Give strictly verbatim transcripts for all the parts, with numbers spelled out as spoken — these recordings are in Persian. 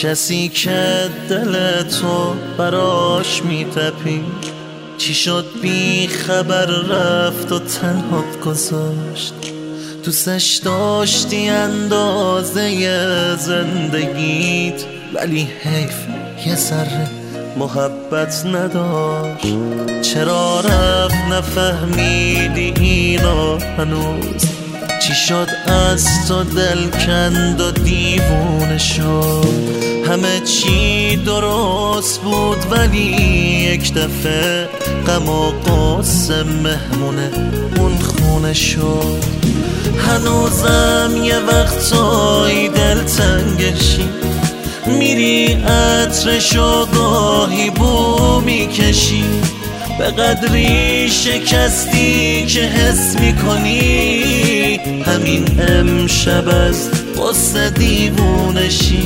کسی که دل تو براش میتپی، چی شد بی خبر رفت و تنهات گذاشت. دوستش داشتی اندازه زندگیت، ولی حیف یه ذره محبت نداشت. چرا رفت نفهمیدی اینو هنوز؟ چی شد از تو دل کند و دیوونه شد؟ همه چی درست بود ولی یک دفعه غم و غصه مهمونه اون خونه شد. هنوزم یه وقتایی دل تنگشی، میری عطرشو گاهی بو میکشی. به قدری شکستی که حس میکنی همین امشب از غصه دیوونشی.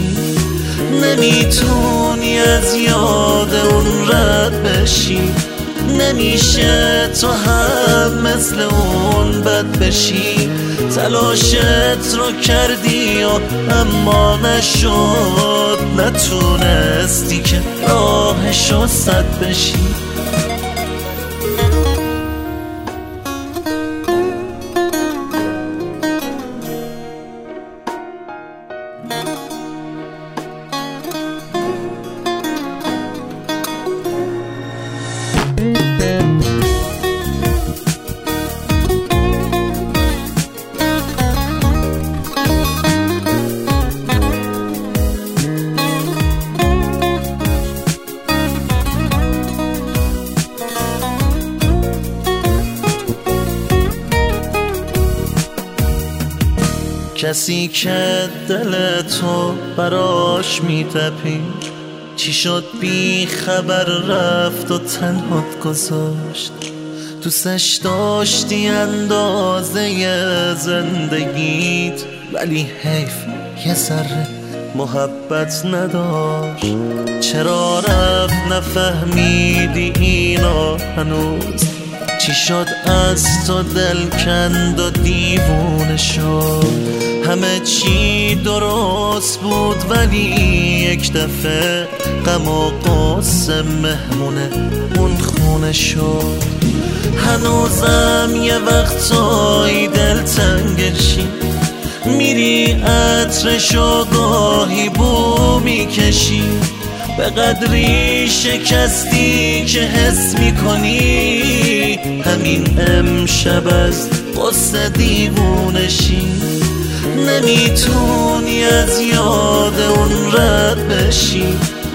نمیتونی از یاد اون رد بشی، نمیشه تو هم مثل اون بد بشی. تلاشت رو کردی و اما نشد، نتونستی که راهشو سد بشی. کسی که دل تو براش میتپی، چی شد بی خبر رفت و تنهات گذاشت. دوستش داشتی اندازه زندگیت، ولی حیف یه ذره محبت نداشت. چرا رفت نفهمیدی اینو هنوز؟ چی شد از تو دل کند و دیوونه شد؟ همه چی درست بود ولی یک دفعه غم و غصه مهمونه اون خونه شد. هنوزم یه وقتایی دل تنگشی، میری عطرشو گاهی بو میکشی. به قدری شکستی که حس میکنی همین امشب از غصه دیوونشی. نمیتونی از یاد اون رد بشی،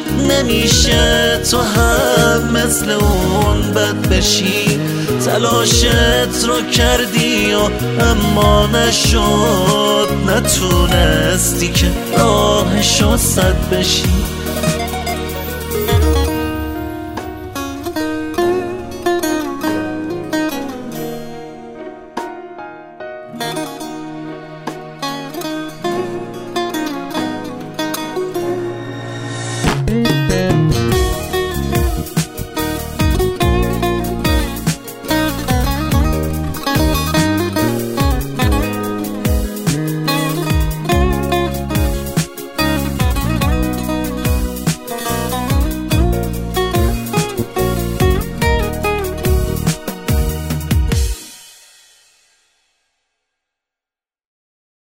نمیشه تو هم مثل اون بد بشی. تلاشت رو کردی و اما نشد، نتونستی که راهشو سد بشی. you